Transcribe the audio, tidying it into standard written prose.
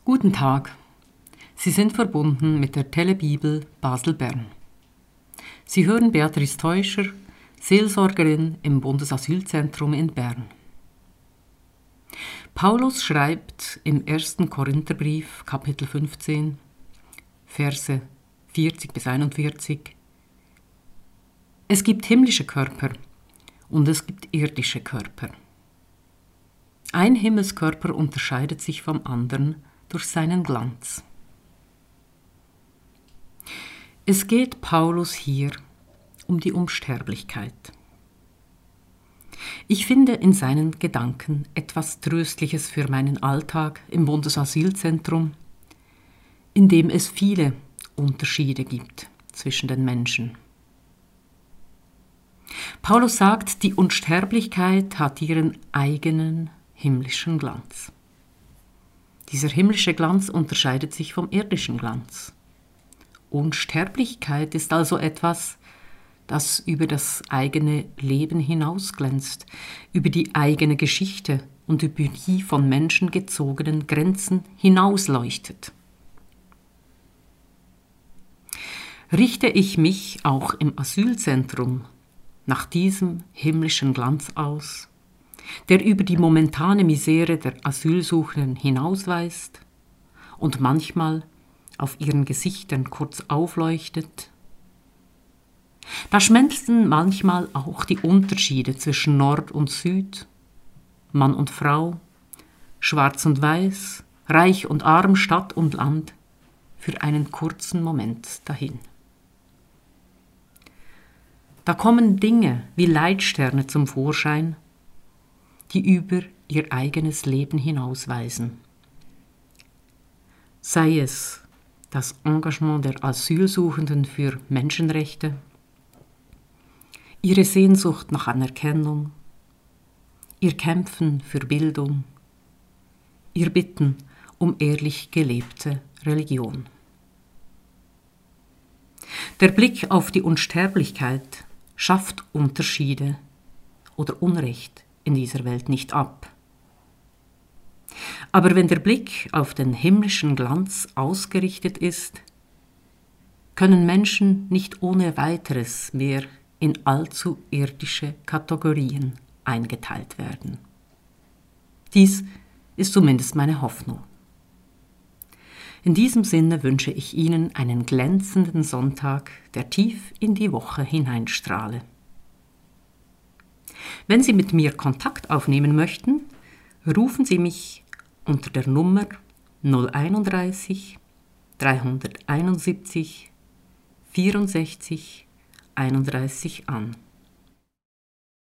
Guten Tag. Sie sind verbunden mit der Telebibel Basel-Bern. Sie hören Beatrice Teuscher, Seelsorgerin im Bundesasylzentrum in Bern. Paulus schreibt im 1. Korintherbrief, Kapitel 15, Verse 40 bis 41: Es gibt himmlische Körper und es gibt irdische Körper. Ein Himmelskörper unterscheidet sich vom anderen durch seinen Glanz. Es geht Paulus hier um die Unsterblichkeit. Ich finde in seinen Gedanken etwas Tröstliches für meinen Alltag im Bundesasylzentrum, in dem es viele Unterschiede gibt zwischen den Menschen. Paulus sagt, die Unsterblichkeit hat ihren eigenen himmlischen Glanz. Dieser himmlische Glanz unterscheidet sich vom irdischen Glanz. Unsterblichkeit ist also etwas, das über das eigene Leben hinausglänzt, über die eigene Geschichte und über die von Menschen gezogenen Grenzen hinausleuchtet. Richte ich mich auch im Asylzentrum nach diesem himmlischen Glanz aus, der über die momentane Misere der Asylsuchenden hinausweist und manchmal auf ihren Gesichtern kurz aufleuchtet? Da schmelzen manchmal auch die Unterschiede zwischen Nord und Süd, Mann und Frau, Schwarz und Weiß, Reich und Arm, Stadt und Land für einen kurzen Moment dahin. Da kommen Dinge wie Leitsterne zum Vorschein, die über ihr eigenes Leben hinausweisen. Sei es das Engagement der Asylsuchenden für Menschenrechte, ihre Sehnsucht nach Anerkennung, ihr Kämpfen für Bildung, ihr Bitten um ehrlich gelebte Religion. Der Blick auf die Unsterblichkeit schafft Unterschiede oder Unrecht in dieser Welt nicht ab. Aber wenn der Blick auf den himmlischen Glanz ausgerichtet ist, können Menschen nicht ohne weiteres mehr in allzu irdische Kategorien eingeteilt werden. Dies ist zumindest meine Hoffnung. In diesem Sinne wünsche ich Ihnen einen glänzenden Sonntag, der tief in die Woche hineinstrahle. Wenn Sie mit mir Kontakt aufnehmen möchten, rufen Sie mich unter der Nummer 031 371 64 31 an.